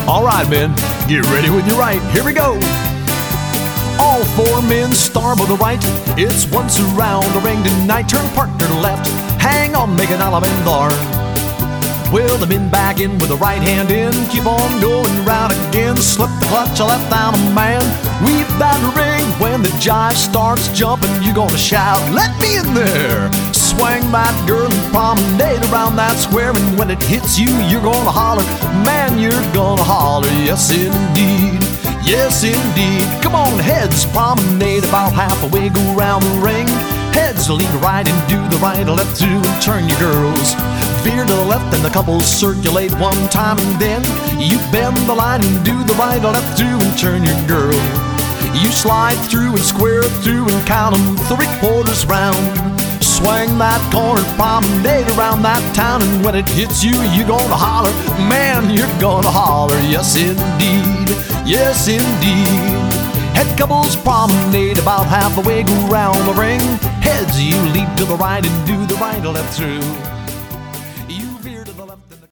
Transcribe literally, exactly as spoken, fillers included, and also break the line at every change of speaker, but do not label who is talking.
All right, men, get ready with your right. Here we go. All four men start with the right. It's once around the ring tonight. Turn partner left. Hang on, make an element there. Well, the men back in with the right hand in. Keep on going round again. Slip the clutch, left down a man. Weave that ring. When the jive starts jumping, you're gonna shout, let me in there. Swing that girl and promenade around that square. And when it hits you, you're gonna holler. Man, you're gonna holler. Yes, indeed. Yes, indeed. Come on, heads promenade about halfway. Go round the ring. Heads lead right and do the right, left to and turn your girls. Veer to the left and the couples circulate one time, and then you bend the line and do the right, left to and turn your girl. You slide through and square through and count them three quarters round. Swing that corner, promenade around that town, and when it hits you, you're gonna holler. Man, you're gonna holler. Yes, indeed. Yes, indeed. Head couples promenade about halfway, go round the ring. Heads, you lead to the right and do the right, left through.